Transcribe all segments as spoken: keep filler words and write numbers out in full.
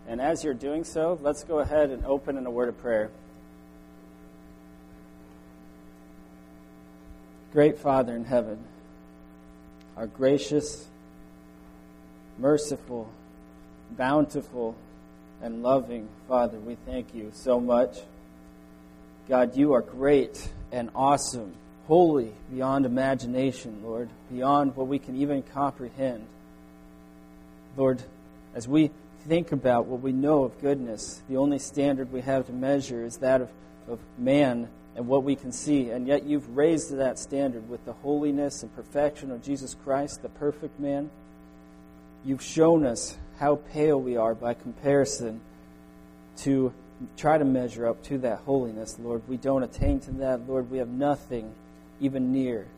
And as you're doing so, let's go ahead and open in a word of prayer. Great Father in heaven, our gracious, merciful, bountiful, and loving Father, we thank you so much. God, you are great and awesome, holy beyond imagination, Lord, beyond what we can even comprehend. Lord, as we think about what we know of goodness, the only standard we have to measure is that of, of man and what we can see. And yet you've raised to that standard with the holiness and perfection of Jesus Christ, the perfect man. You've shown us how pale we are by comparison to try to measure up to that holiness, Lord. We don't attain to that, Lord. We have nothing even near.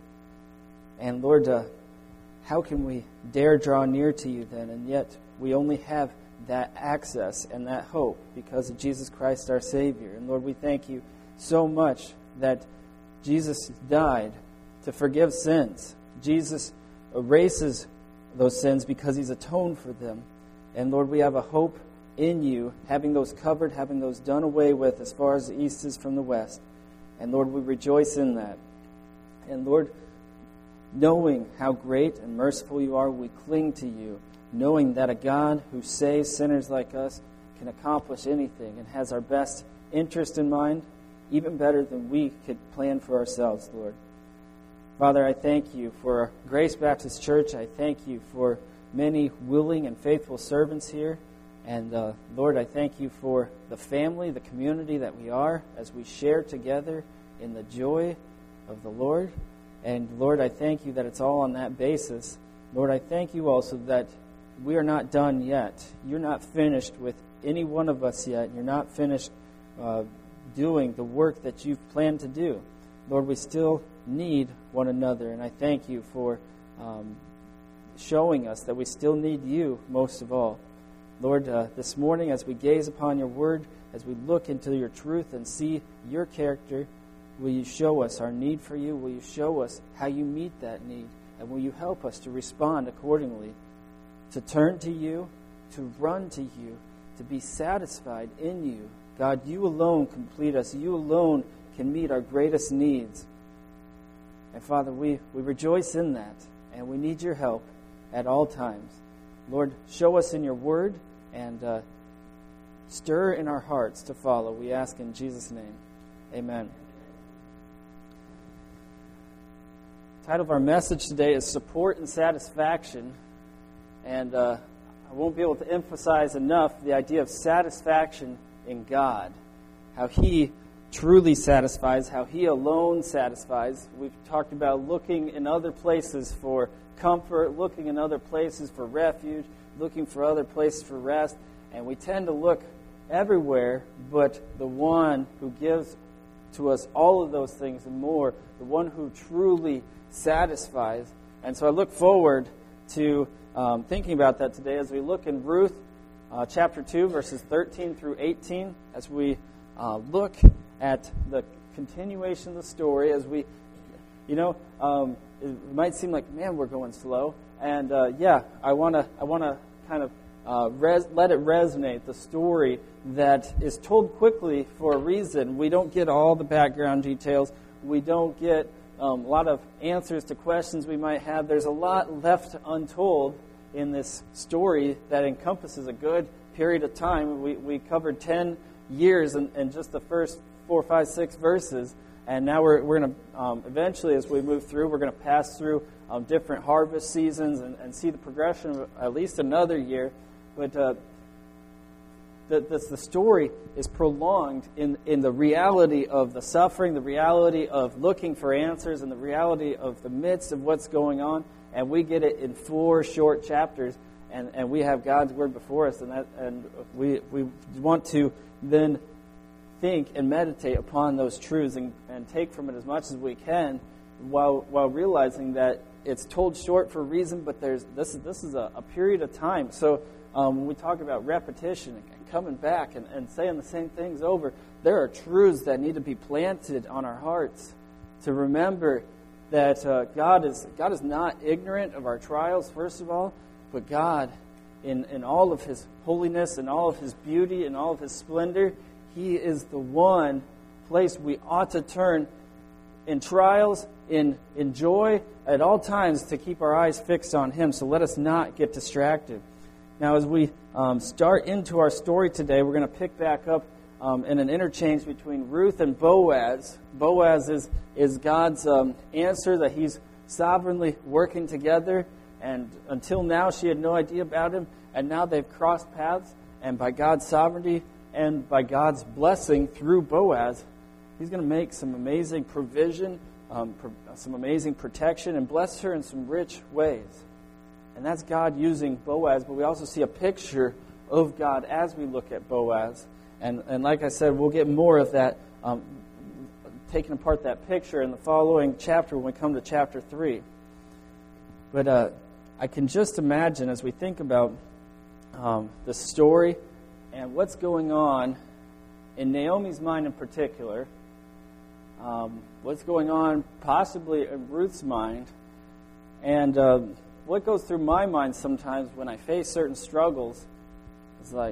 And Lord, uh, how can we dare draw near to you then? And yet we only have that access and that hope because of Jesus Christ our Savior. And Lord, we thank you so much that Jesus died to forgive sins. Jesus erases those sins because he's atoned for them. And Lord, we have a hope in you, having those covered, having those done away with as far as the east is from the west. And Lord, we rejoice in that. And Lord, knowing how great and merciful you are, we cling to you, knowing that a God who saves sinners like us can accomplish anything and has our best interest in mind, even better than we could plan for ourselves, Lord. Father, I thank you for Grace Baptist Church. I thank you for many willing and faithful servants here. And uh, Lord, I thank you for the family, the community that we are as we share together in the joy of the Lord. And Lord, I thank you that it's all on that basis. Lord, I thank you also that we are not done yet. You're not finished with any one of us yet. You're not finished uh, doing the work that you've planned to do. Lord, we still need one another. And I thank you for um, showing us that we still need you most of all. Lord, uh, this morning as we gaze upon your word, as we look into your truth and see your character, will you show us our need for you? Will you show us how you meet that need? And will you help us to respond accordingly? To turn to you, to run to you, to be satisfied in you. God, you alone complete us. You alone can meet our greatest needs. And Father, we, we rejoice in that, and we need your help at all times. Lord, show us in your word and uh, stir in our hearts to follow. We ask in Jesus' name. Amen. The title of our message today is Support and Satisfaction. And uh, I won't be able to emphasize enough the idea of satisfaction in God. How He truly satisfies, how He alone satisfies. We've talked about looking in other places for comfort, looking in other places for refuge, looking for other places for rest. And we tend to look everywhere but the one who gives to us all of those things and more, the one who truly satisfies. And so I look forward to Um, thinking about that today as we look in Ruth uh, chapter two, verses thirteen through eighteen, as we uh, look at the continuation of the story, as we, you know, um, it might seem like, man, we're going slow. And uh, yeah, I want to I want to kind of uh, res- let it resonate, the story that is told quickly for a reason. We don't get all the background details. We don't get um, a lot of answers to questions we might have. There's a lot left untold in this story that encompasses a good period of time. We we covered ten years in, in just the first four, five, six verses, and now we're we're going to um, eventually, as we move through, we're going to pass through um, different harvest seasons and, and see the progression of at least another year. But uh, the, the the story is prolonged in in the reality of the suffering, the reality of looking for answers, and the reality of the midst of what's going on. And we get it in four short chapters, and, and we have God's Word before us, and that, and we we want to then think and meditate upon those truths and, and take from it as much as we can, while while realizing that it's told short for a reason. But there's this is this is a, a period of time. So um, when we talk about repetition and coming back and, and saying the same things over, there are truths that need to be planted on our hearts to remember that uh, God is God is not ignorant of our trials, first of all, but God in, in all of his holiness and all of his beauty and all of his splendor. He is the one place we ought to turn in trials, in, in joy, at all times to keep our eyes fixed on him. So let us not get distracted. Now, as we um, start into our story today, we're going to pick back up um, in an interchange between Ruth and Boaz. Boaz is, is God's um, answer that he's sovereignly working together. And until now, she had no idea about him. And now they've crossed paths. And by God's sovereignty and by God's blessing through Boaz, he's going to make some amazing provision, um, pro- some amazing protection, and bless her in some rich ways. And that's God using Boaz, but we also see a picture of God as we look at Boaz. And, and like I said, we'll get more of that, um, taking apart that picture in the following chapter when we come to chapter three. But uh, I can just imagine as we think about um, the story and what's going on in Naomi's mind in particular, um, what's going on possibly in Ruth's mind, and uh, what goes through my mind sometimes when I face certain struggles is like,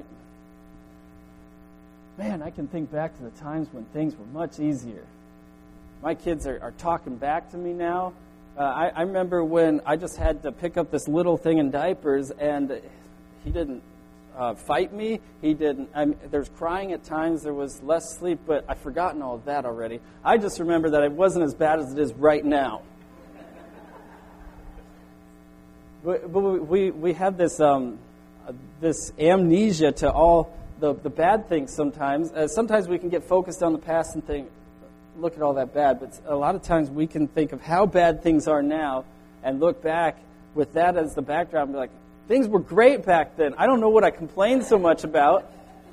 man, I can think back to the times when things were much easier. My kids are, are talking back to me now. Uh, I, I remember when I just had to pick up this little thing in diapers, and he didn't uh, fight me. He didn't. I mean, there was crying at times. There was less sleep, but I've forgotten all of that already. I just remember that it wasn't as bad as it is right now. But, but we we have this um, uh, this amnesia to all the, the bad things sometimes. Uh, sometimes we can get focused on the past and think, look at all that bad. But a lot of times we can think of how bad things are now and look back with that as the backdrop and be like, things were great back then. I don't know what I complained so much about.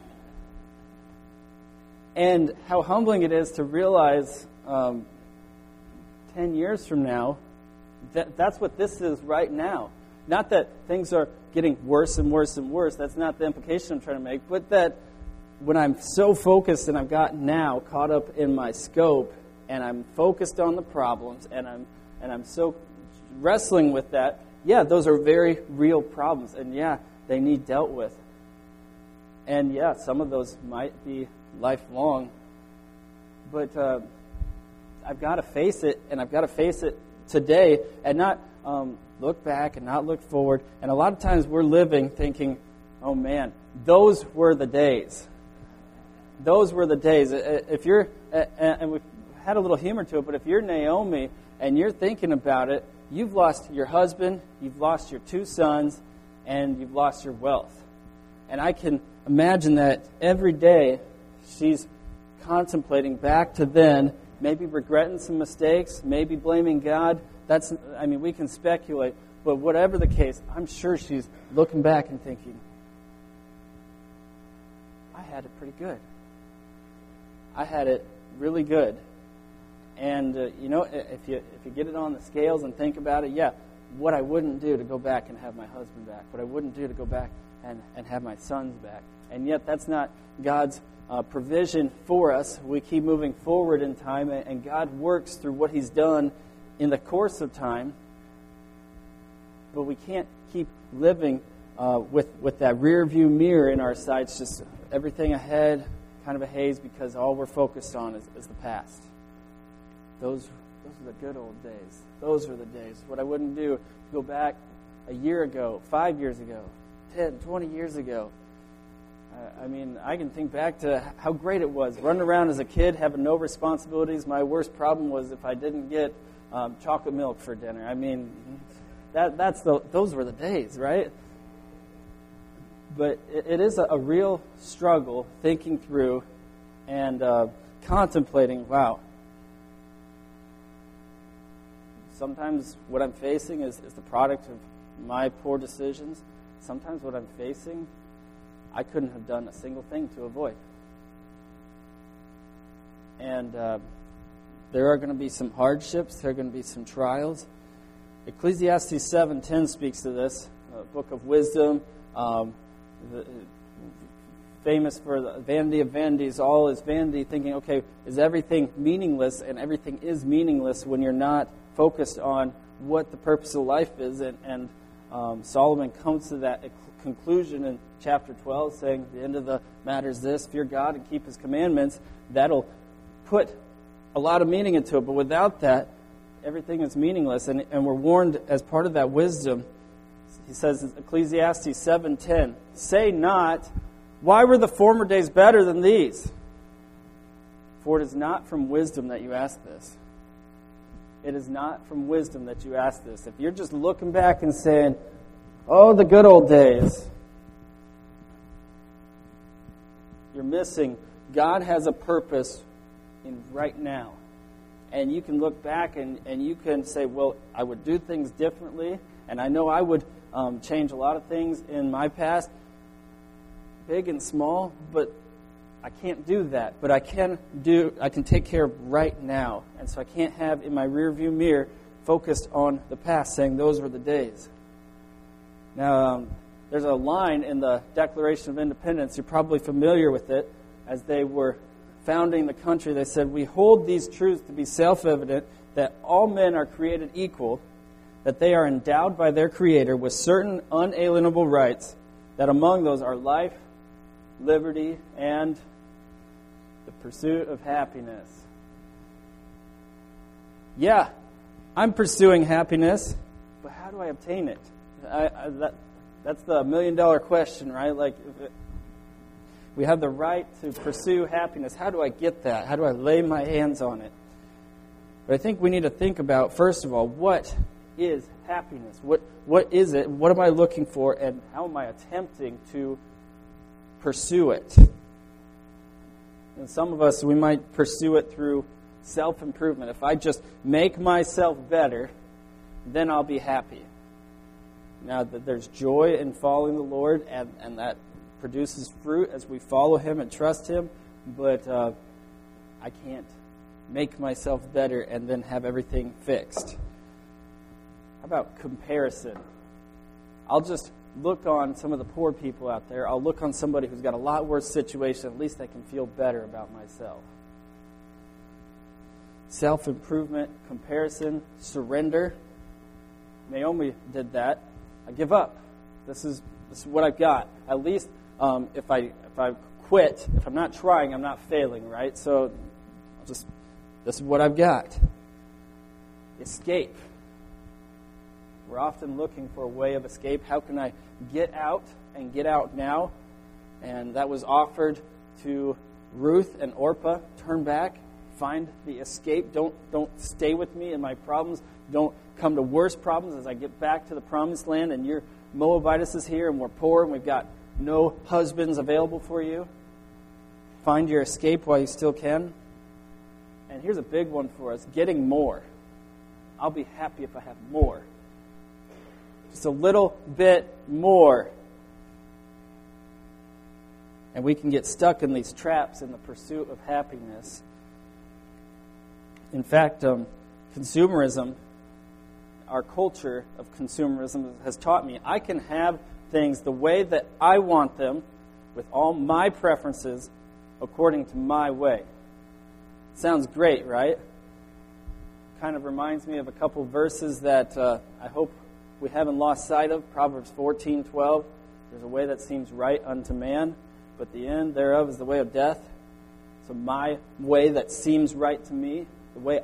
And how humbling it is to realize um, ten years from now, that that's what this is right now. Not that things are getting worse and worse and worse. That's not the implication I'm trying to make. But that when I'm so focused and I've got now caught up in my scope and I'm focused on the problems and I'm and I'm so wrestling with that, yeah, those are very real problems. And yeah, they need dealt with. And yeah, some of those might be lifelong. But uh, I've got to face it, and I've got to face it today and not um, look back and not look forward. And a lot of times we're living thinking, oh man, those were the days. Those were the days. If you're, and we've had a little humor to it, but if you're Naomi and you're thinking about it, you've lost your husband, you've lost your two sons, and you've lost your wealth. And I can imagine that every day she's contemplating back to then, maybe regretting some mistakes, maybe blaming God. That's, I mean, we can speculate, but whatever the case, I'm sure she's looking back and thinking, I had it pretty good. I had it really good. And, uh, you know, if you if you get it on the scales and think about it, yeah, what I wouldn't do to go back and have my husband back, what I wouldn't do to go back and, and have my sons back. And yet that's not God's uh, provision for us. We keep moving forward in time, and God works through what He's done in the course of time. But we can't keep living uh, with, with that rear view mirror in our sights, just everything ahead, kind of a haze, because all we're focused on is, is the past. Those, those are the good old days. Those are the days. What I wouldn't do to go back a year ago, five years ago, ten, twenty years ago. Uh, I mean, I can think back to how great it was. Running around as a kid, having no responsibilities. My worst problem was if I didn't get um, chocolate milk for dinner. I mean, that that's the those were the days, right? But it, it is a, a real struggle thinking through and uh, contemplating, wow, sometimes what I'm facing is, is the product of my poor decisions. Sometimes what I'm facing, I couldn't have done a single thing to avoid. And uh, there are going to be some hardships. There are going to be some trials. Ecclesiastes seven ten speaks to this, a book of wisdom, um, the, famous for the vanity of vanities. All is vanity, thinking, okay, is everything meaningless? And everything is meaningless when you're not focused on what the purpose of life is. And, and um, Solomon comes to that conclusion in chapter twelve, saying the end of the matter is this: fear God and keep His commandments. That'll put a lot of meaning into it, but without that, everything is meaningless. And, and we're warned as part of that wisdom. He says in Ecclesiastes seven ten, say not, why were the former days better than these? For it is not from wisdom that you ask this. It is not from wisdom that you ask this. If you're just looking back and saying, oh, the good old days, you're missing. God has a purpose in right now. And you can look back and, and you can say, well, I would do things differently. And I know I would um, change a lot of things in my past, big and small, but I can't do that. But I can do. I can take care of right now. And so I can't have in my rearview mirror focused on the past, saying those were the days. Now, um, there's a line in the Declaration of Independence. You're probably familiar with it. As they were founding the country, they said, we hold these truths to be self-evident, that all men are created equal, that they are endowed by their Creator with certain unalienable rights, that among those are life, liberty, and the pursuit of happiness. Yeah, I'm pursuing happiness, but how do I obtain it? I, I, that, that's the million-dollar question, right? Like, if it, we have the right to pursue happiness. How do I get that? How do I lay my hands on it? But I think we need to think about, first of all, what is happiness? What What is it? What am I looking for? And how am I attempting to pursue it? And some of us, we might pursue it through self-improvement. If I just make myself better, then I'll be happy. Now, there's joy in following the Lord, and, and that produces fruit as we follow Him and trust Him, but uh, I can't make myself better and then have everything fixed. How about comparison? I'll just look on some of the poor people out there. I'll look on somebody who's got a lot worse situation. At least I can feel better about myself. Self-improvement, comparison, surrender. Naomi did that. I give up. This is, this is what I've got. At least Um, if I if I quit, if I'm not trying, I'm not failing, right? So I'll just this is what I've got. Escape. We're often looking for a way of escape. How can I get out and get out now? And that was offered to Ruth and Orpah. Turn back, find the escape. Don't don't stay with me in my problems. Don't come to worse problems as I get back to the promised land and your Moabitess is here and we're poor and we've got no husbands available for you. Find your escape while you still can. And here's a big one for us, getting more. I'll be happy if I have more. Just a little bit more. And we can get stuck in these traps in the pursuit of happiness. In fact, um, consumerism, our culture of consumerism has taught me I can have things the way that I want them with all my preferences according to my way. Sounds great, right? Kind of reminds me of a couple verses that uh, I hope we haven't lost sight of. Proverbs fourteen twelve. There's a way that seems right unto man, but the end thereof is the way of death. So my way that seems right to me, the way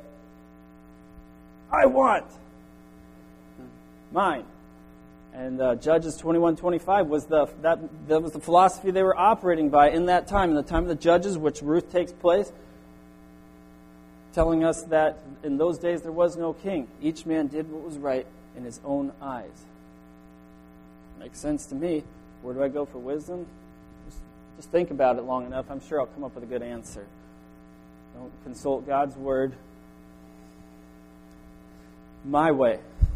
I want, mine. And uh, Judges twenty-one twenty-five was the that that was the philosophy they were operating by in that time, in the time of the Judges, which Ruth takes place, telling us that in those days there was no king. Each man did what was right in his own eyes. Makes sense to me. Where do I go for wisdom? Just, just think about it long enough. I'm sure I'll come up with a good answer. Don't consult God's word. My way.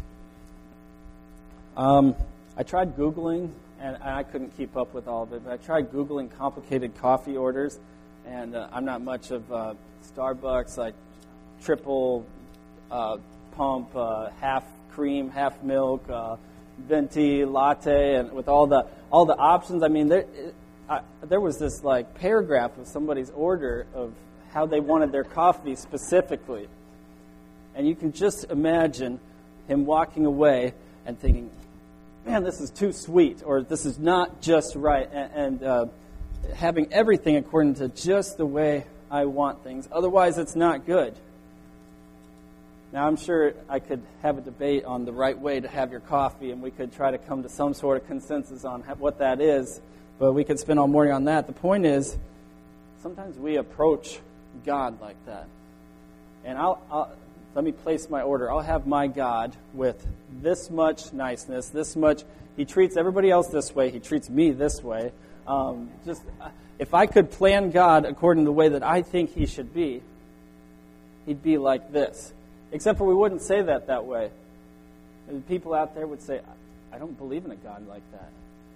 Um, I tried Googling, and I couldn't keep up with all of it, but I tried Googling complicated coffee orders, and uh, I'm not much of uh, Starbucks, like triple uh, pump, uh, half cream, half milk, uh, venti, latte, and with all the all the options. I mean, there, it, I, there was this like paragraph of somebody's order of how they wanted their coffee specifically, and you can just imagine him walking away and thinking, man, this is too sweet, or this is not just right, and, and uh, having everything according to just the way I want things. Otherwise, it's not good. Now, I'm sure I could have a debate on the right way to have your coffee, and we could try to come to some sort of consensus on what that is, but we could spend all morning on that. The point is, sometimes we approach God like that. And I'll, I'll let me place my order. I'll have my God with this much niceness, this much. He treats everybody else this way. He treats me this way. Um, just if I could plan God according to the way that I think He should be, He'd be like this. Except for we wouldn't say that that way. And people out there would say, I don't believe in a God like that.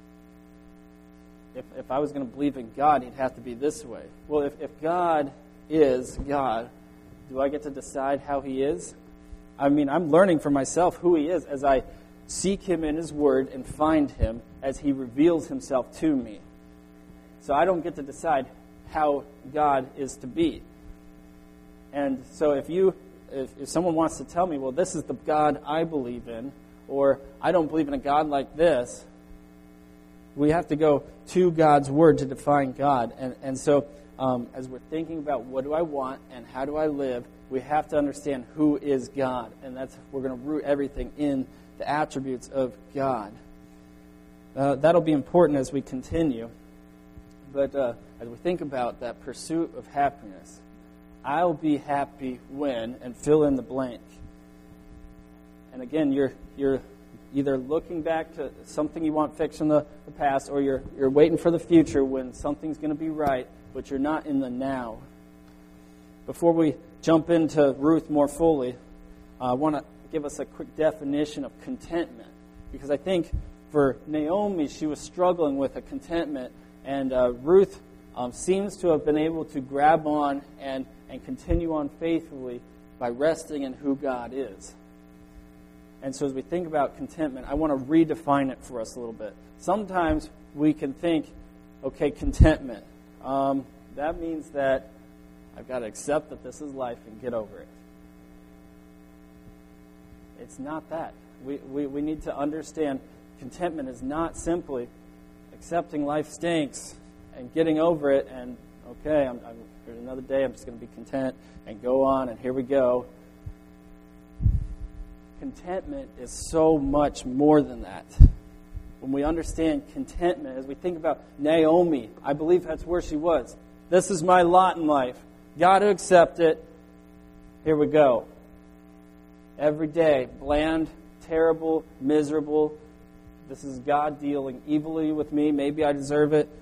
If if I was going to believe in God, He'd have to be this way. Well, if, if God is God, do I get to decide how He is? I mean, I'm learning for myself who He is as I seek Him in His Word and find Him as He reveals Himself to me. So I don't get to decide how God is to be. And so if you, if, if someone wants to tell me, well, this is the God I believe in, or I don't believe in a God like this, we have to go to God's Word to define God. And, and so um, as we're thinking about what do I want and how do I live, we have to understand who is God. And that's we're going to root everything in the attributes of God. Uh, that'll be important as we continue. But uh, as we think about that pursuit of happiness, I'll be happy when, and fill in the blank. And again, you're you're either looking back to something you want fixed in the, the past, or you're you're waiting for the future when something's going to be right, but you're not in the now. Before we jump into Ruth more fully, uh, I want to give us a quick definition of contentment, because I think for Naomi, she was struggling with a contentment, and uh, Ruth um, seems to have been able to grab on and, and continue on faithfully by resting in who God is. And so as we think about contentment, I want to redefine it for us a little bit. Sometimes we can think, okay, contentment, um, that means that I've got to accept that this is life and get over it. It's not that. We, we, we need to understand contentment is not simply accepting life stinks and getting over it and, okay, I'm, I'm, here's another day, I'm just going to be content and go on, and here we go. Contentment is so much more than that. When we understand contentment, as we think about Naomi, I believe that's where she was. This is my lot in life. Got to accept it. Here we go. Every day, bland, terrible, miserable. This is God dealing evilly with me. Maybe I deserve it.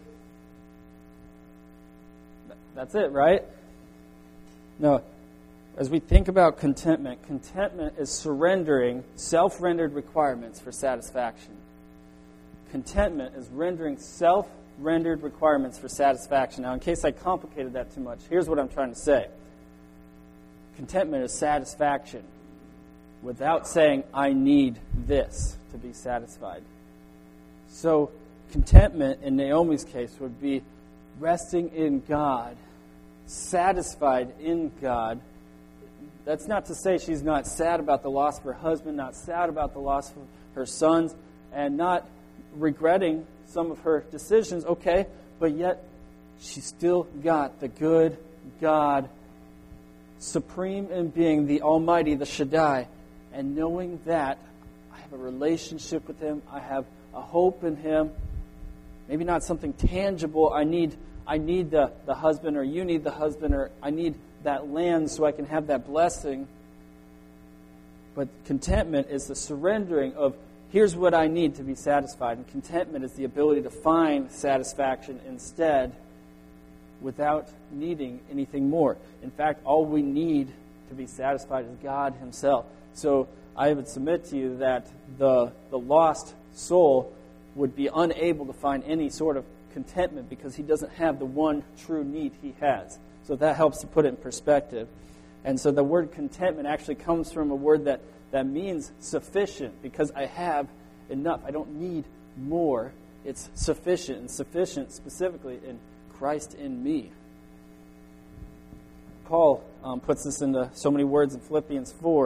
That's it, right? No. As we think about contentment, contentment is surrendering self-rendered requirements for satisfaction. Contentment is rendering self-rendered requirements for satisfaction. Now, in case I complicated that too much, here's what I'm trying to say. Contentment is satisfaction without saying, I need this to be satisfied. So, contentment in Naomi's case would be resting in God, satisfied in God. That's not to say she's not sad about the loss of her husband, not sad about the loss of her sons, and not regretting some of her decisions, okay, but yet she still got the good God, supreme in being, the Almighty, the Shaddai, and knowing that I have a relationship with Him, I have a hope in Him, maybe not something tangible, I need I need the, the husband, or you need the husband, or I need that land so I can have that blessing. But contentment is the surrendering of, here's what I need to be satisfied. And contentment is the ability to find satisfaction instead without needing anything more. In fact, all we need to be satisfied is God Himself. So I would submit to you that the, the lost soul would be unable to find any sort of contentment because he doesn't have the one true need he has. So that helps to put it in perspective. And so the word contentment actually comes from a word that, that means sufficient, because I have enough. I don't need more. It's sufficient, and sufficient specifically in Christ in me. Paul um, puts this into so many words in Philippians four.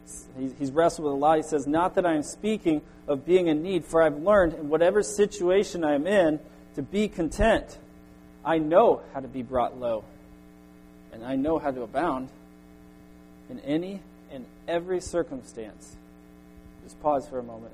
he's, he's wrestled with a lot. He says, not that I am speaking of being in need, for I've learned in whatever situation I am in to be content. I know how to be brought low, and I know how to abound in any and every circumstance. Just pause for a moment.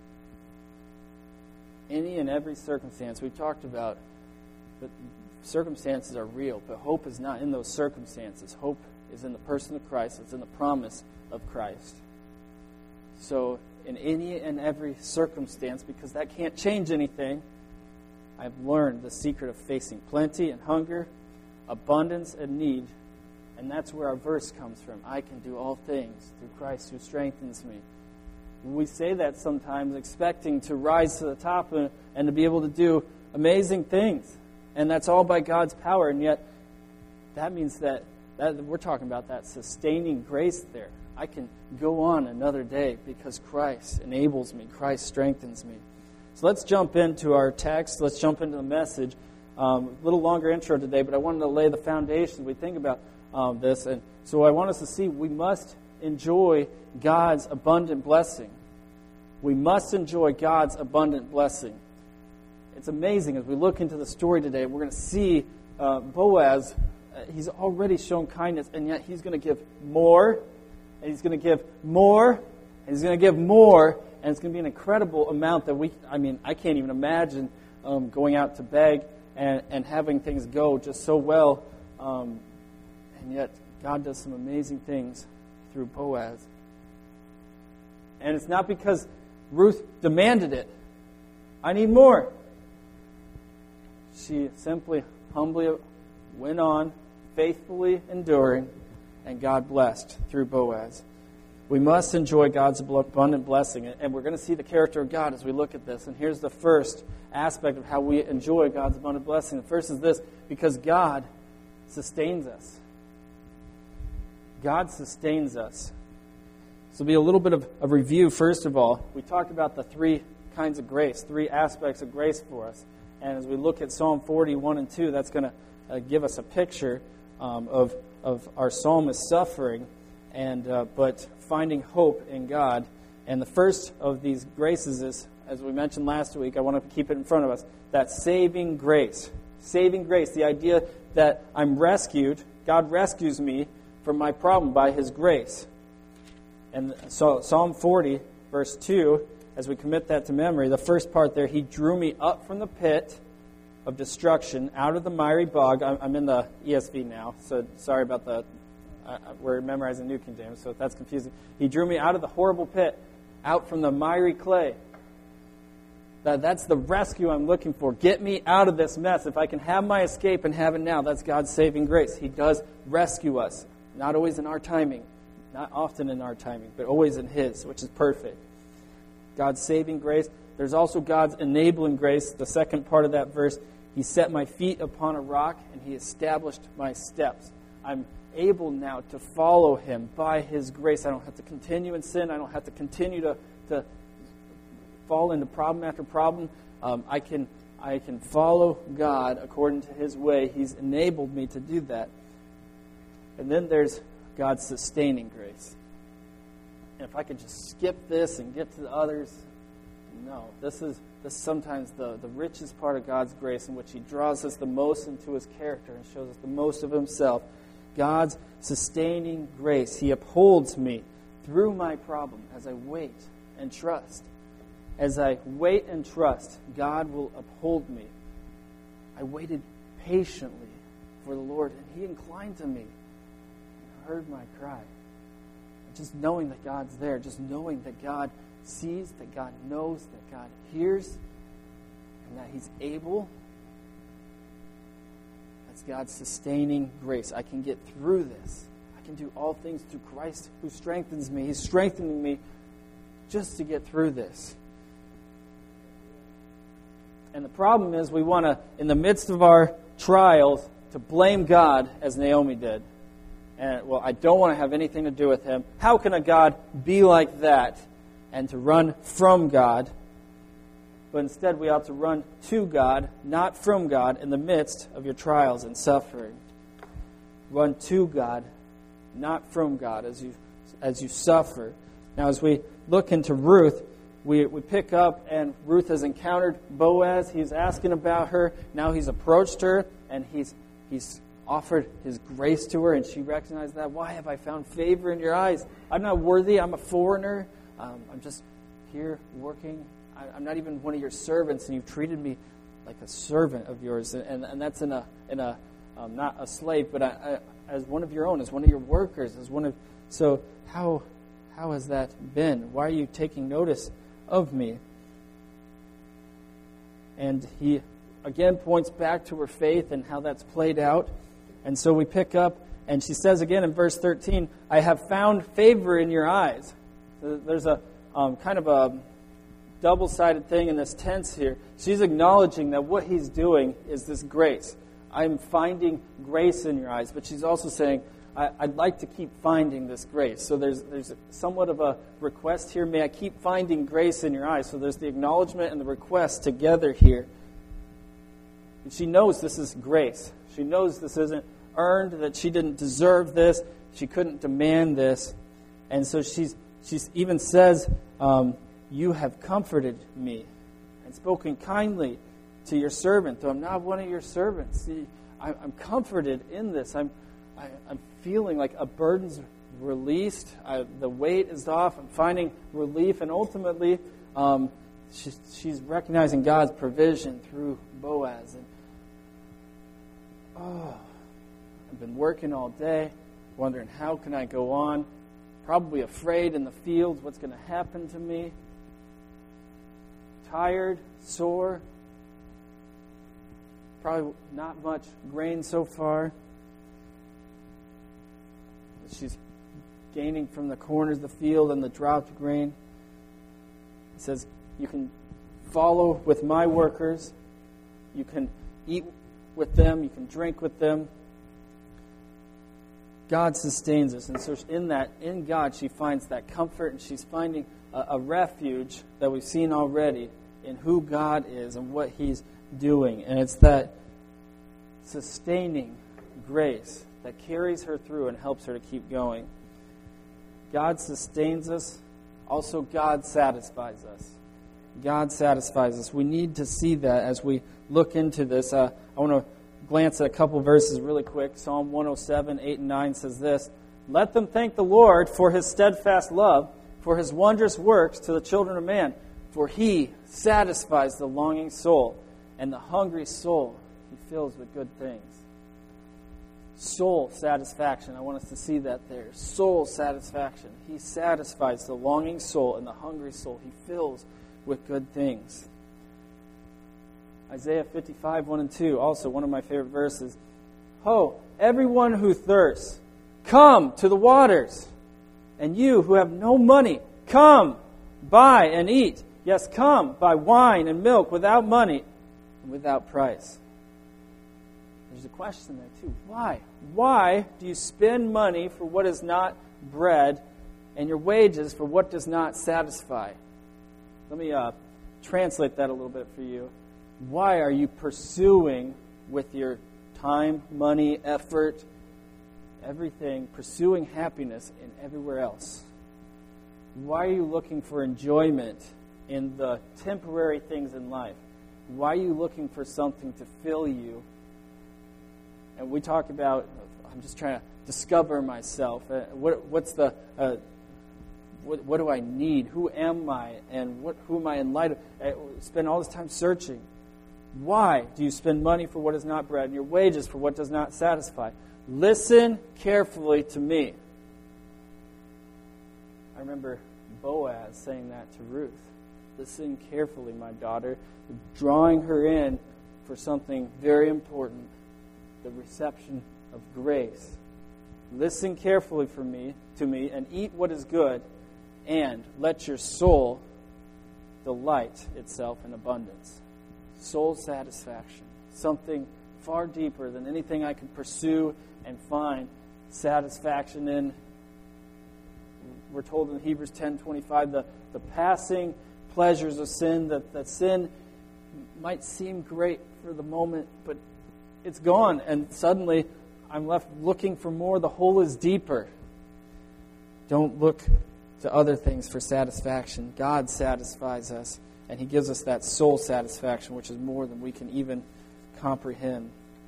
Any and every circumstance. We've talked about that circumstances are real, but hope is not in those circumstances. Hope is in the person of Christ. It's in the promise of Christ. So, in any and every circumstance, because that can't change anything, I've learned the secret of facing plenty and hunger, abundance and need, and that's where our verse comes from. I can do all things through Christ who strengthens me. We say that sometimes expecting to rise to the top and, and to be able to do amazing things. And that's all by God's power. And yet, that means that, that we're talking about that sustaining grace there. I can go on another day because Christ enables me. Christ strengthens me. So let's jump into our text. Let's jump into the message. Um, a little longer intro today, but I wanted to lay the foundation. We think about um, this. And so I want us to see we must enjoy God's abundant blessing. We must enjoy God's abundant blessing. It's amazing as we look into the story today, we're going to see uh, Boaz, uh, he's already shown kindness, and yet he's going to give more, and he's going to give more, and he's going to give more, and it's going to be an incredible amount that we, I mean, I can't even imagine um, going out to beg and, and having things go just so well, um, and yet God does some amazing things through Boaz. And it's not because Ruth demanded it. I need more. She simply, humbly went on, faithfully enduring, and God blessed through Boaz. We must enjoy God's abundant blessing, and we're going to see the character of God as we look at this. And here's the first aspect of how we enjoy God's abundant blessing. The first is this, because God sustains us. God sustains us. This will be a little bit of a review, first of all. We talked about the three kinds of grace, three aspects of grace for us. And as we look at Psalm forty-one and two, that's going to uh, give us a picture um, of, of our psalmist suffering, and uh, but finding hope in God. And the first of these graces is, as we mentioned last week, I want to keep it in front of us, that saving grace. Saving grace, the idea that I'm rescued, God rescues me from my problem by His grace. And so Psalm forty, verse two, as we commit that to memory, the first part there, He drew me up from the pit of destruction, out of the miry bog. I'm in the E S V now, so sorry about the, uh, we're memorizing New King James, so if that's confusing. He drew me out of the horrible pit, out from the miry clay. That, that's the rescue I'm looking for. Get me out of this mess. If I can have my escape and have it now, that's God's saving grace. He does rescue us, not always in our timing, not often in our timing, but always in His, which is perfect. God's saving grace. There's also God's enabling grace. The second part of that verse, He set my feet upon a rock and He established my steps. I'm able now to follow Him by His grace. I don't have to continue in sin. I don't have to continue to, to fall into problem after problem. Um, I can I can follow God according to His way. He's enabled me to do that. And then there's God's sustaining grace. And if I could just skip this and get to the others, no. This is this is sometimes the, the richest part of God's grace, in which He draws us the most into His character and shows us the most of Himself. God's sustaining grace. He upholds me through my problem as I wait and trust. As I wait and trust, God will uphold me. I waited patiently for the Lord, and He inclined to me and heard my cry. Just knowing that God's there, just knowing that God sees, that God knows, that God hears, and that He's able. That's God's sustaining grace. I can get through this. I can do all things through Christ who strengthens me. He's strengthening me just to get through this. And the problem is we want to, in the midst of our trials, to blame God as Naomi did. And, well, I don't want to have anything to do with Him. How can a God be like that? And to run from God. But instead we ought to run to God, not from God, in the midst of your trials and suffering. Run to God, not from God, as you as you suffer. Now, as we look into Ruth, we, we pick up, and Ruth has encountered Boaz. He's asking about her. Now he's approached her, and he's he's offered his grace to her, and she recognized that. Why have I found favor in your eyes? I'm not worthy. I'm a foreigner. Um, I'm just here working. I, I'm not even one of your servants, and you've treated me like a servant of yours. And, and that's in a in a um, not a slave, but I, I, as one of your own, as one of your workers, as one of. So how how has that been? Why are you taking notice of me? And he again points back to her faith and how that's played out. And so we pick up, and she says again in verse thirteen, I have found favor in your eyes. So there's a um, kind of a double-sided thing in this tense here. She's acknowledging that what he's doing is this grace. I'm finding grace in your eyes. But she's also saying, I, I'd like to keep finding this grace. So there's there's somewhat of a request here. May I keep finding grace in your eyes? So there's the acknowledgement and the request together here. And she knows this is grace. She knows this isn't earned, that she didn't deserve this. She couldn't demand this. And so she's she even says, um, you have comforted me and spoken kindly to your servant, though I'm not one of your servants. See, I, I'm comforted in this. I'm I, I'm feeling like a burden's released. I, the weight is off. I'm finding relief. And ultimately, um, she, she's recognizing God's provision through Boaz. And oh, I've been working all day, wondering how can I go on. Probably afraid in the fields, what's going to happen to me. Tired, sore. Probably not much grain so far. She's gaining from the corners of the field and the dropped grain. It says, you can follow with my workers. You can eat with them. You can drink with them. God sustains us. And so in that, in God, she finds that comfort, and she's finding a, a refuge that we've seen already in who God is and what He's doing. And it's that sustaining grace that carries her through and helps her to keep going. God sustains us. Also, God satisfies us. God satisfies us. We need to see that as we look into this. Uh, I want to glance at a couple verses really quick. Psalm one oh seven, eight and nine says this, let them thank the Lord for His steadfast love, for His wondrous works to the children of man. For He satisfies the longing soul, and the hungry soul He fills with good things. Soul satisfaction. I want us to see that there. Soul satisfaction. He satisfies the longing soul, and the hungry soul He fills with good things. Isaiah fifty-five, one and two, also one of my favorite verses. Ho, everyone who thirsts, come to the waters. And you who have no money, come, buy and eat. Yes, come, buy wine and milk without money and without price. There's a question there too. Why? Why do you spend money for what is not bread and your wages for what does not satisfy? Let me uh, translate that a little bit for you. Why are you pursuing with your time, money, effort, everything, pursuing happiness in everywhere else? Why are you looking for enjoyment in the temporary things in life? Why are you looking for something to fill you? And we talk about, I'm just trying to discover myself. Uh, what, what's the, uh, what, what do I need? Who am I? And what, who am I in light of? I spend all this time searching. Why do you spend money for what is not bread and your wages for what does not satisfy? Listen carefully to me. I remember Boaz saying that to Ruth. Listen carefully, my daughter, drawing her in for something very important, the reception of grace. Listen carefully for me, to me, and eat what is good, and let your soul delight itself in abundance. Soul satisfaction, something far deeper than anything I can pursue and find satisfaction in. We're told in Hebrews ten twenty-five, the, the passing pleasures of sin, that, that sin might seem great for the moment, but it's gone, and suddenly I'm left looking for more. The hole is deeper. Don't look to other things for satisfaction. God satisfies us, and He gives us that soul satisfaction, which is more than we can even comprehend.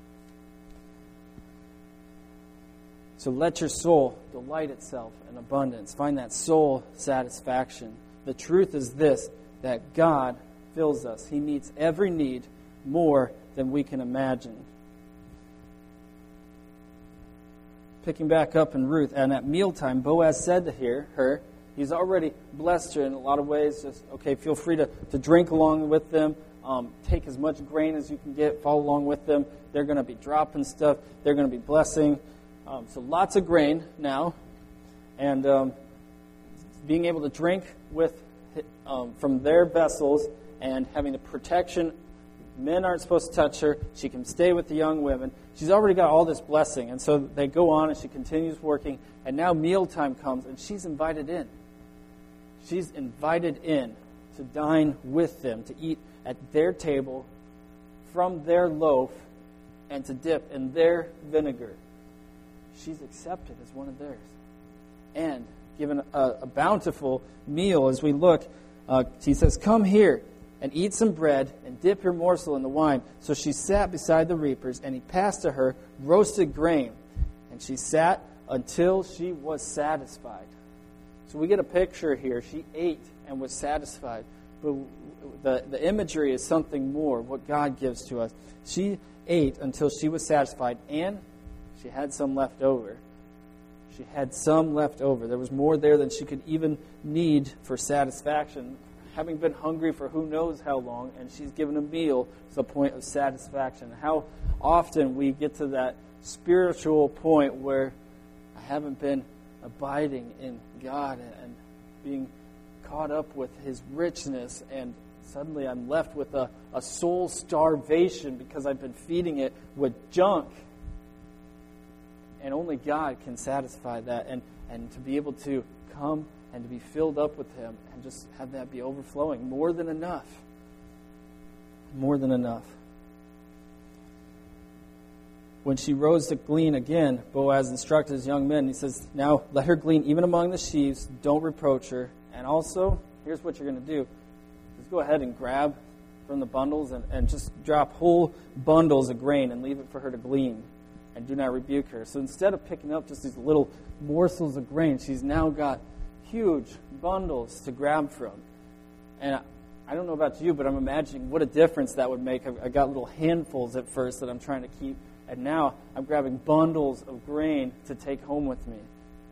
So let your soul delight itself in abundance. Find that soul satisfaction. The truth is this, that God fills us. He meets every need more than we can imagine. Picking back up in Ruth, and at mealtime, Boaz said to her, her, he's already blessed her in a lot of ways. Just, okay, feel free to, to drink along with them. Um, take as much grain as you can get. Follow along with them. They're going to be dropping stuff. They're going to be blessing. Um, so lots of grain now. And um, being able to drink with um, from their vessels and having the protection. Men aren't supposed to touch her. She can stay with the young women. She's already got all this blessing. And so they go on and she continues working. And now mealtime comes and she's invited in. She's invited in to dine with them, to eat at their table from their loaf and to dip in their vinegar. She's accepted as one of theirs. And given a, a bountiful meal as we look, uh, he says, come here and eat some bread, and dip your morsel in the wine. So she sat beside the reapers, and he passed to her roasted grain. And she sat until she was satisfied. So we get a picture here. She ate and was satisfied. But the, the imagery is something more, what God gives to us. She ate until she was satisfied, and she had some left over. She had some left over. There was more there than she could even need for satisfaction. Having been hungry for who knows how long, and she's given a meal to the point of satisfaction. How often we get to that spiritual point where I haven't been abiding in God and being caught up with His richness, and suddenly I'm left with a, a soul starvation because I've been feeding it with junk. And only God can satisfy that, and, and to be able to come and to be filled up with Him and just have that be overflowing. More than enough. More than enough. When she rose to glean again, Boaz instructed his young men. He says, now let her glean even among the sheaves. Don't reproach her. And also, here's what you're going to do. Just go ahead and grab from the bundles and, and just drop whole bundles of grain and leave it for her to glean. And do not rebuke her. So instead of picking up just these little morsels of grain, she's now got huge bundles to grab from. And I, I don't know about you, but I'm imagining what a difference that would make. I, I got little handfuls at first that I'm trying to keep, and now I'm grabbing bundles of grain to take home with me.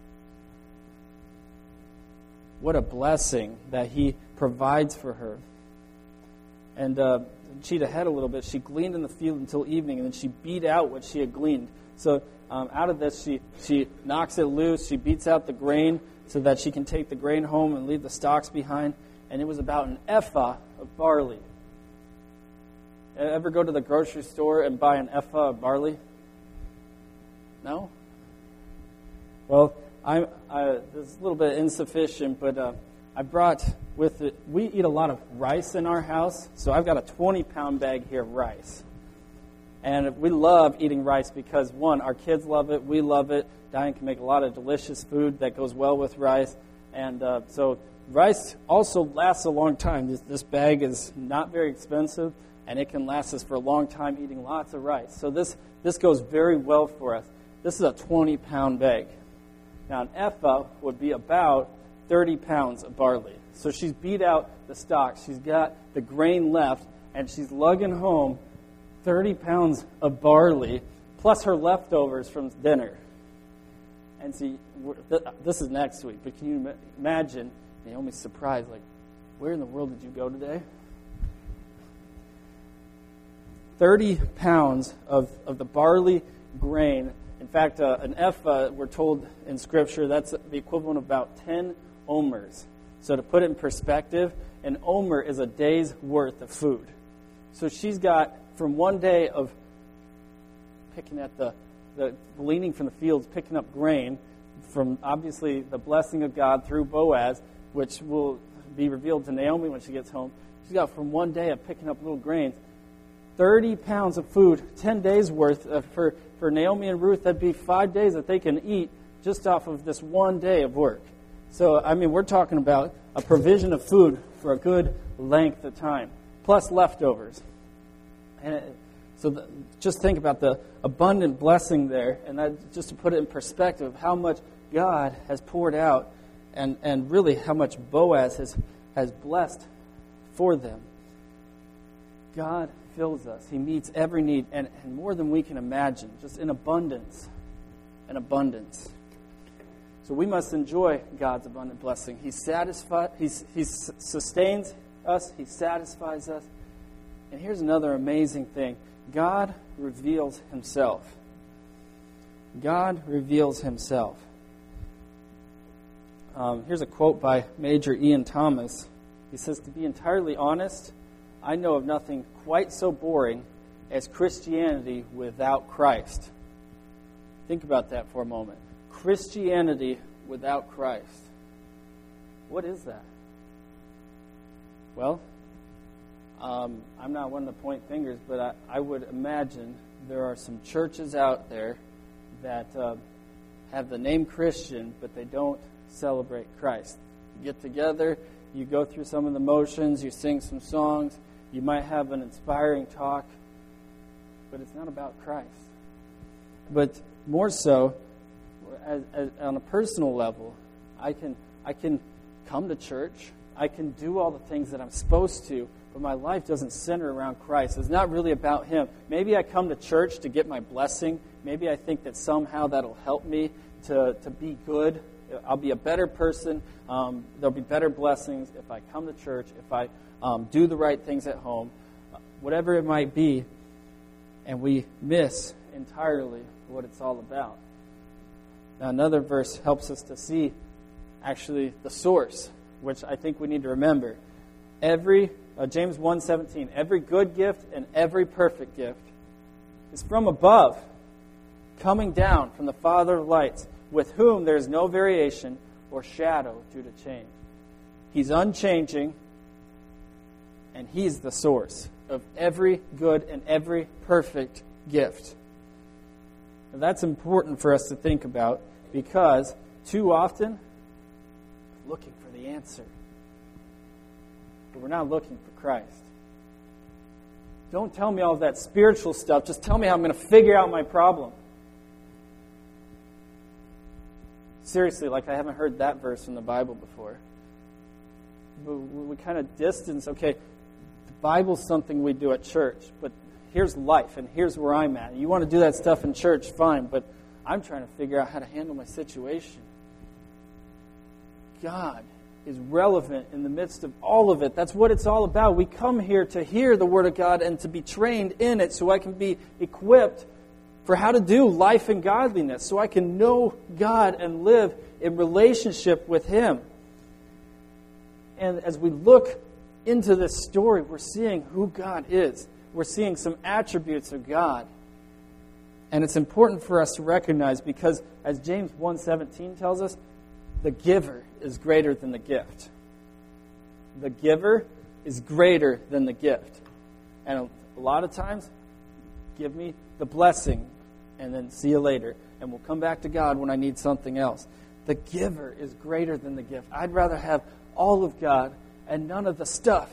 What a blessing that He provides for her. And uh, cheat ahead a little bit. She gleaned in the field until evening, and then she beat out what she had gleaned. So um, out of this, she, she knocks it loose. She beats out the grain so that she can take the grain home and leave the stalks behind. And it was about an ephah of barley. Ever go to the grocery store and buy an ephah of barley? No? Well, I'm, I, this is a little bit insufficient, but uh, I brought with it, we eat a lot of rice in our house, so I've got a twenty-pound bag here of rice. And we love eating rice because, one, our kids love it, we love it. Diane can make a lot of delicious food that goes well with rice. And uh, so rice also lasts a long time. This, this bag is not very expensive, and it can last us for a long time eating lots of rice. So this, this goes very well for us. This is a twenty-pound bag. Now, an ephah would be about thirty pounds of barley. So she's beat out the stalks. She's got the grain left, and she's lugging home thirty pounds of barley, plus her leftovers from dinner. And see, this is next week, but can you imagine Naomi's surprise? Like, where in the world did you go today? thirty pounds of, of the barley grain. In fact, uh, an ephah, we're told in Scripture, that's the equivalent of about ten omers. So to put it in perspective, an omer is a day's worth of food. So she's got, from one day of picking at the, the gleaning from the fields, picking up grain, from obviously the blessing of God through Boaz, which will be revealed to Naomi when she gets home. She's got from one day of picking up little grains, thirty pounds of food, ten days worth. Uh, for, for Naomi and Ruth, that'd be five days that they can eat just off of this one day of work. So, I mean, we're talking about a provision of food for a good length of time, plus leftovers. And it, so the, just think about the abundant blessing there, and that, just to put it in perspective of how much God has poured out and, and really how much Boaz has, has blessed for them. God fills us. He meets every need, and, and more than we can imagine, just in abundance, in abundance. So we must enjoy God's abundant blessing. He satisfies, he, he sustains us, He satisfies us. And here's another amazing thing. God reveals Himself. God reveals Himself. Um, here's a quote by Major Ian Thomas. He says, "To be entirely honest, I know of nothing quite so boring as Christianity without Christ." Think about that for a moment. Christianity without Christ. What is that? Well, um, I'm not one to point fingers, but I, I would imagine there are some churches out there that uh, have the name Christian, but they don't celebrate Christ. You get together, you go through some of the motions, you sing some songs, you might have an inspiring talk, but it's not about Christ. But more so, as, as, on a personal level, I can I can come to church, I can do all the things that I'm supposed to, but my life doesn't center around Christ. It's not really about Him. Maybe I come to church to get my blessing. Maybe I think that somehow that'll help me to, to be good. I'll be a better person. Um, there'll be better blessings if I come to church, if I um, do the right things at home, whatever it might be, and we miss entirely what it's all about. Now, another verse helps us to see actually the source, which I think we need to remember. Every uh, James one seventeen, every good gift and every perfect gift is from above, coming down from the Father of lights, with whom there is no variation or shadow due to change. He's unchanging, and He's the source of every good and every perfect gift. Now, that's important for us to think about, because too often we're looking for the answer, but we're not looking for Christ. Don't tell me all of that spiritual stuff. Just tell me how I'm going to figure out my problem. Seriously, like I haven't heard that verse in the Bible before. But we kind of distance, okay, the Bible's something we do at church, but here's life, and here's where I'm at. You want to do that stuff in church, fine, but I'm trying to figure out how to handle my situation. God is relevant in the midst of all of it. That's what it's all about. We come here to hear the Word of God and to be trained in it so I can be equipped for how to do life and godliness, so I can know God and live in relationship with Him. And as we look into this story, we're seeing who God is. We're seeing some attributes of God. And it's important for us to recognize, because as James one seventeen tells us, the giver is greater than the gift. The giver is greater than the gift. And a lot of times, give me the blessing, and then see you later. And we'll come back to God when I need something else. The giver is greater than the gift. I'd rather have all of God and none of the stuff.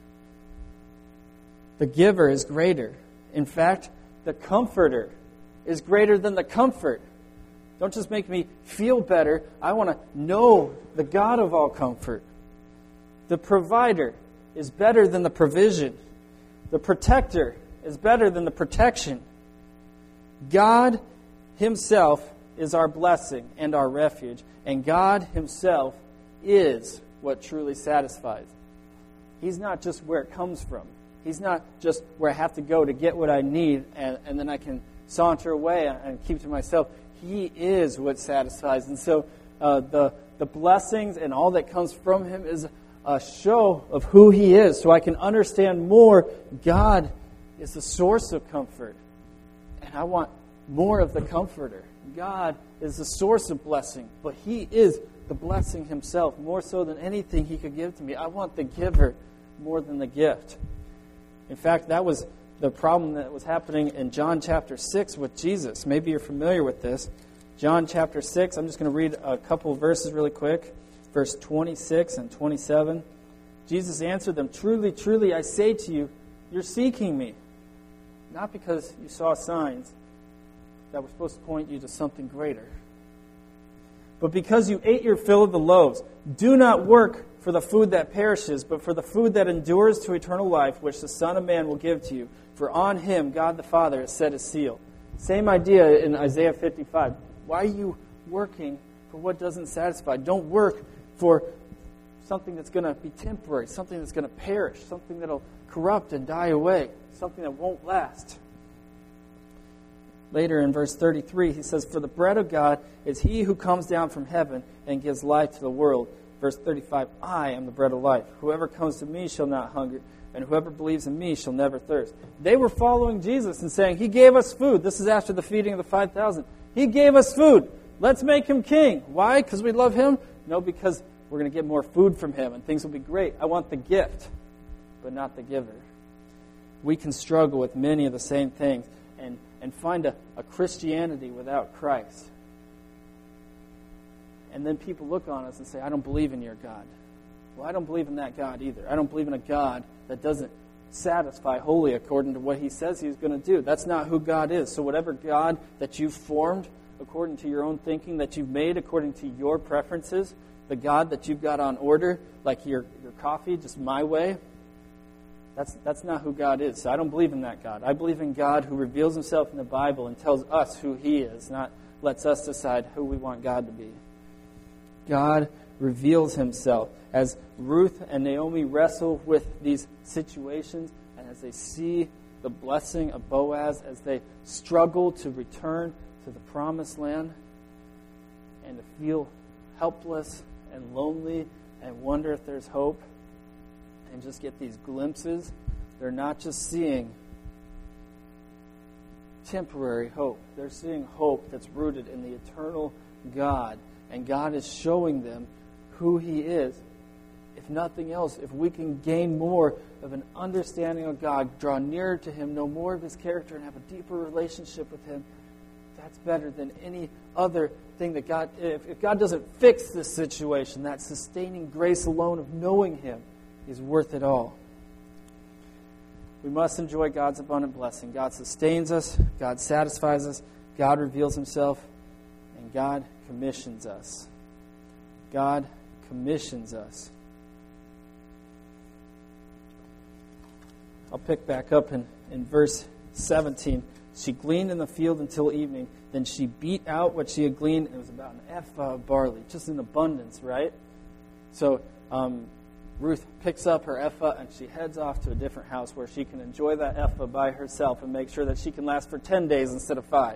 The giver is greater. In fact, the comforter is greater than the comfort. Don't just make me feel better. I want to know the God of all comfort. The provider is better than the provision. The protector is better than the protection. God Himself is our blessing and our refuge. And God Himself is what truly satisfies. He's not just where it comes from. He's not just where I have to go to get what I need and, and then I can saunter away and keep to myself. He is what satisfies. And so uh, the, the blessings and all that comes from Him is a show of who He is, so I can understand more. God is the source of comfort, and I want more of the comforter. God is the source of blessing, but He is the blessing Himself, more so than anything He could give to me. I want the giver more than the gift. In fact, that was the problem that was happening in John chapter six with Jesus. Maybe you're familiar with this. John chapter six, I'm just going to read a couple of verses really quick. Verse twenty-six and twenty-seven. Jesus answered them, "Truly, truly, I say to you, you're seeking me, not because you saw signs that were supposed to point you to something greater, but because you ate your fill of the loaves. Do not work for the food that perishes, but for the food that endures to eternal life, which the Son of Man will give to you. For on him God the Father has set his seal." Same idea in Isaiah fifty-five. Why are you working for what doesn't satisfy? Don't work for something that's going to be temporary, something that's going to perish, something that will corrupt and die away, something that won't last. Later in verse thirty-three, he says, "For the bread of God is he who comes down from heaven and gives life to the world." Verse thirty-five, "I am the bread of life. Whoever comes to me shall not hunger, and whoever believes in me shall never thirst." They were following Jesus and saying, "He gave us food." This is after the feeding of the five thousand. "He gave us food. Let's make him king." Why? Because we love him? No, because we're going to get more food from him and things will be great. I want the gift, but not the giver. We can struggle with many of the same things and, and find a, a Christianity without Christ. And then people look on us and say, "I don't believe in your God." Well, I don't believe in that God either. I don't believe in a God that doesn't satisfy wholly according to what he says he's going to do. That's not who God is. So whatever God that you've formed according to your own thinking, that you've made according to your preferences, the God that you've got on order, like your, your coffee, just my way, that's, that's not who God is. So I don't believe in that God. I believe in God who reveals himself in the Bible and tells us who he is, not lets us decide who we want God to be. God reveals himself as Ruth and Naomi wrestle with these situations, and as they see the blessing of Boaz, as they struggle to return to the promised land and to feel helpless and lonely and wonder if there's hope and just get these glimpses. They're not just seeing temporary hope. They're seeing hope that's rooted in the eternal God. And God is showing them who he is. If nothing else, if we can gain more of an understanding of God, draw nearer to him, know more of his character, and have a deeper relationship with him, that's better than any other thing that God, if, if God doesn't fix this situation, that sustaining grace alone of knowing him is worth it all. We must enjoy God's abundant blessing. God sustains us, God satisfies us, God reveals himself, and God commissions us. God commissions us. I'll pick back up in, in verse seventeen. She gleaned in the field until evening. Then she beat out what she had gleaned. It was about an ephah of barley, just in abundance, right? So um, Ruth picks up her ephah and she heads off to a different house where she can enjoy that ephah by herself and make sure that she can last for ten days instead of five.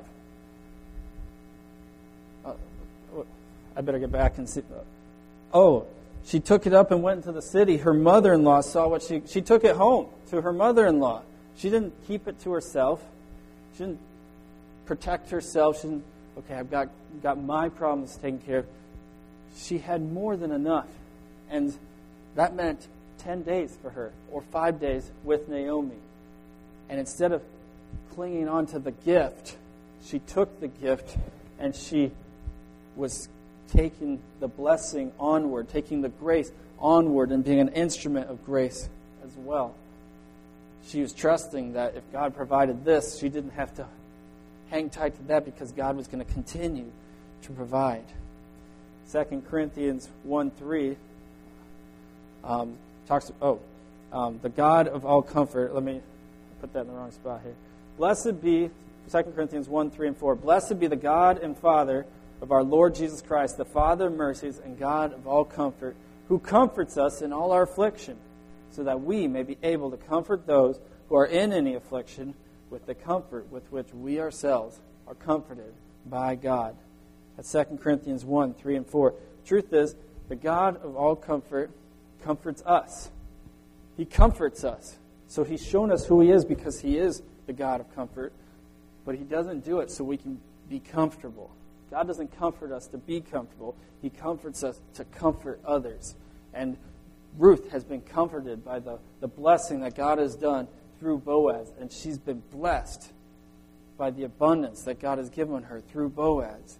Uh, I better get back and see. Oh, she took it up and went into the city. Her mother-in-law saw what she... She took it home to her mother-in-law. She didn't keep it to herself. She didn't protect herself. She didn't, okay, I've got, got my problems taken care of. She had more than enough. And that meant ten days for her, or five days with Naomi. And instead of clinging on to the gift, she took the gift and she was taking the blessing onward, taking the grace onward and being an instrument of grace as well. She was trusting that if God provided this, she didn't have to hang tight to that because God was going to continue to provide. Second Corinthians one three um, talks, oh, um, the God of all comfort. Let me put that in the wrong spot here. Blessed be, Second Corinthians one three and four. Blessed be the God and Father of our Lord Jesus Christ, the Father of mercies and God of all comfort, who comforts us in all our affliction, so that we may be able to comfort those who are in any affliction with the comfort with which we ourselves are comforted by God. That's Second Corinthians one, three, and four. Truth is, the God of all comfort comforts us. He comforts us. So he's shown us who he is because he is the God of comfort, but he doesn't do it so we can be comfortable. God doesn't comfort us to be comfortable. He comforts us to comfort others. And Ruth has been comforted by the, the blessing that God has done through Boaz, and she's been blessed by the abundance that God has given her through Boaz.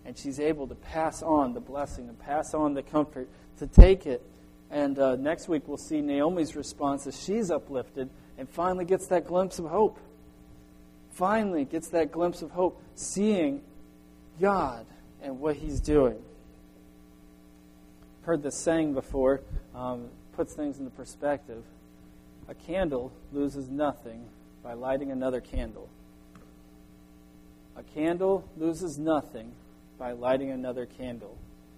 And she's able to pass on the blessing, and pass on the comfort, to take it. And uh, next week we'll see Naomi's response as she's uplifted and finally gets that glimpse of hope. Finally gets that glimpse of hope, seeing God and what He's doing. I've heard this saying before, um, puts things into perspective. A candle loses nothing by lighting another candle. A candle loses nothing by lighting another candle.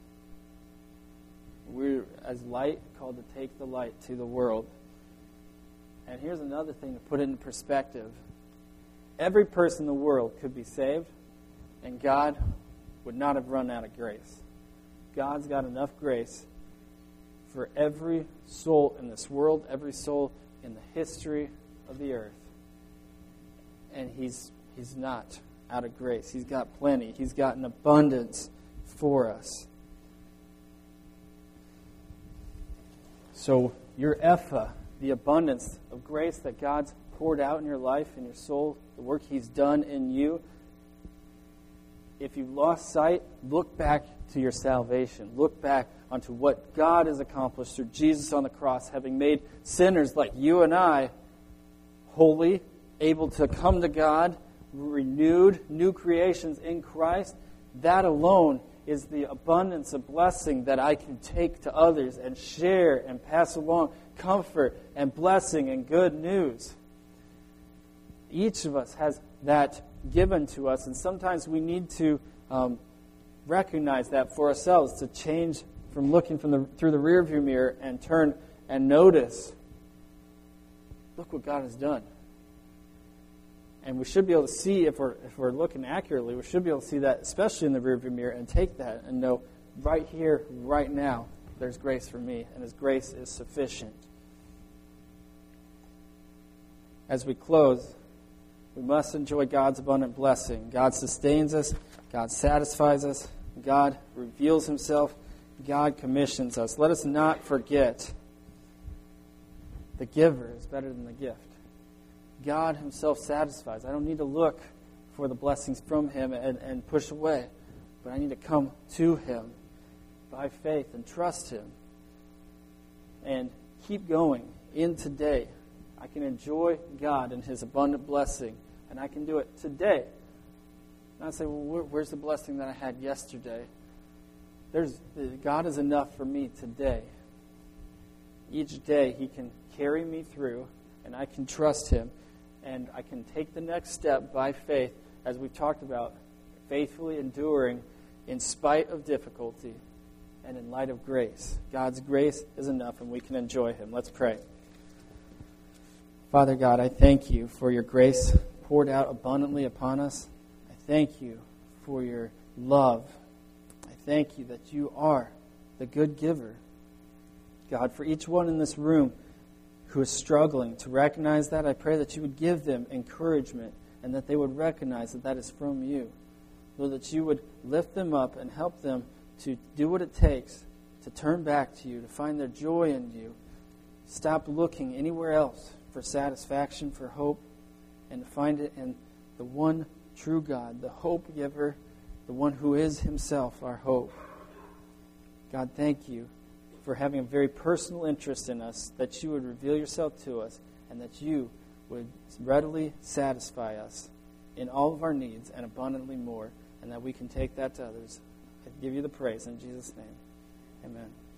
We're, as light, called to take the light to the world. And here's another thing to put it in perspective. Every person in the world could be saved, and God would not have run out of grace. God's got enough grace for every soul in this world, every soul in the history of the earth. And He's He's not out of grace. He's got plenty. He's got an abundance for us. So your Ephah, the abundance of grace that God's poured out in your life, in your soul, the work He's done in you, if you've lost sight, look back to your salvation. Look back onto what God has accomplished through Jesus on the cross, having made sinners like you and I holy, able to come to God, renewed, new creations in Christ. That alone is the abundance of blessing that I can take to others and share and pass along comfort and blessing and good news. Each of us has that given to us, and sometimes we need to um, recognize that for ourselves, to change from looking from the through the rearview mirror and turn and notice, look what God has done. And we should be able to see, if we're if we're looking accurately, we should be able to see that, especially in the rearview mirror, and take that and know, right here, right now, there's grace for me, and His grace is sufficient. As we close, we must enjoy God's abundant blessing. God sustains us, God satisfies us, God reveals Himself, God commissions us. Let us not forget the giver is better than the gift. God Himself satisfies. I don't need to look for the blessings from Him and, and push away, but I need to come to Him by faith and trust Him and keep going in today. I can enjoy God and His abundant blessing, and I can do it today. Not say, well, where, where's the blessing that I had yesterday? There's God is enough for me today. Each day He can carry me through, and I can trust Him. And I can take the next step by faith, as we've talked about, faithfully enduring in spite of difficulty and in light of grace. God's grace is enough, and we can enjoy Him. Let's pray. Father God, I thank You for Your grace poured out abundantly upon us. I thank You for Your love. I thank You that You are the good giver. God, for each one in this room who is struggling to recognize that, I pray that You would give them encouragement and that they would recognize that that is from You. Lord, that You would lift them up and help them to do what it takes to turn back to You, to find their joy in You. Stop looking anywhere else for satisfaction, for hope, and to find it in the one true God, the hope giver, the one who is Himself our hope. God, thank You for having a very personal interest in us, that You would reveal Yourself to us, and that You would readily satisfy us in all of our needs and abundantly more, and that we can take that to others. I give You the praise in Jesus' name. Amen.